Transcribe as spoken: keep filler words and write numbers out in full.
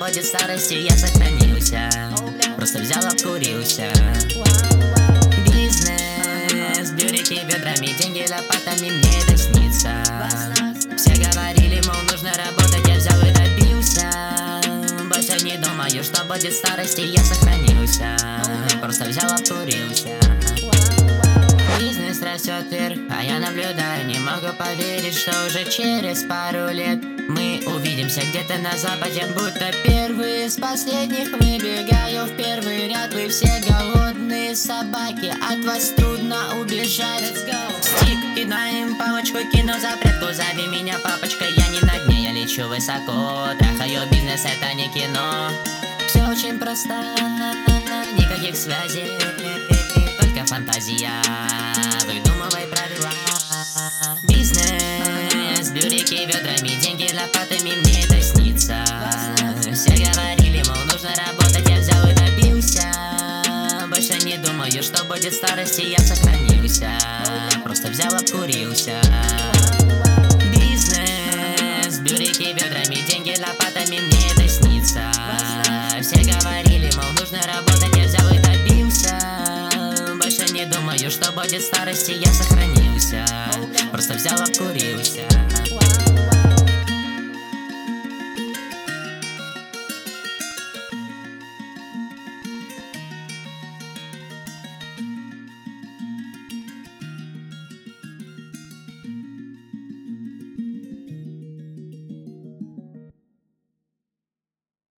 будет старости, я сохранился. Просто взял, обкурился. Бизнес, бюрики ведрами, деньги лопатами, мне это снится. Все говорили, мол, нужно работать, я взял и добился. Больше не думаю, что будет старости, я сохранился. Просто взял, обкурился. Бизнес растет вверх, а я наблюдаю, не могу поверить, что уже через пару лет мы увидимся где-то на западе, будто первые из последних. Выбегаю в первый ряд, вы все голодные собаки, от вас трудно убежать. Стик, кидаем палочку, кину запретку, зови меня папочка, я не на дне, я лечу высоко. Трахаю бизнес, это не кино. Все очень просто, никаких связей, только фантазия, выдумывай правила. Бизнес, бюрики ведрами, деньги лопатами, мне это снится. Все говорили, мол, нужно работать, я взял и добился. Больше не думаю, что будет старости, я сохранился. Просто взял, обкурился. Бизнес, бюрики ведрами, деньги лопатами, мне это снится. Все говорили, мол, нужно работать, я взял и добился. Больше не думаю, что будет старости, я сохранился. Просто взял, обкурился.